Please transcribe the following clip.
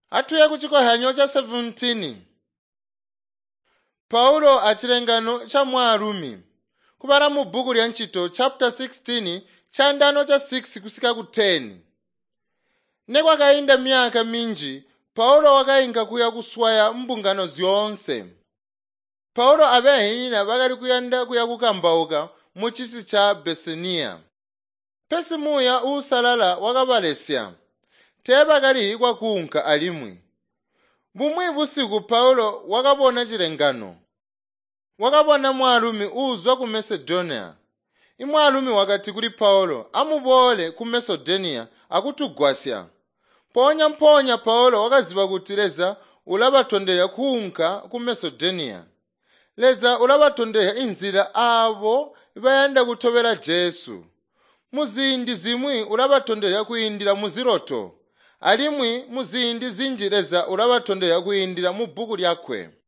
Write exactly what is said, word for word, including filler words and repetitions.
Atuye kuchikohanyo cha seventeen. Paulo achilengano cha Mwarumi. Kupara mu buku lya ntchito chapter sixteen cha ndano cha six kusika ku ten. Nekwakayenda myaka minji, Paulo wakayinga kuya kuswaya mbungano zyonse. Paulo abehina bakali kuyanda kuya kukambauka mu chisi cha Besenia. Pesi muya usalala wakabalesya. Teba kali kwa kunka alimwi. Bumwi busiku Paulo wakabona chilengano. Wakabona Mwarumi uzwa ku Macedonia. Imwarumi wakati kuli Paulo amubole ku Macedonia akutugwasya. Ponya mponya Paulo wakaziba kuti leza ulabatondeya kunka ku Macedonia. Leza ulabatondeya inzira abo bayanda kutobera Jesu. Muzindi zimwi ulabatondeya kuyindira muziroto. Alimwi muzindi zinji leza ulabatondeya kuyindira mu buku lyakwe.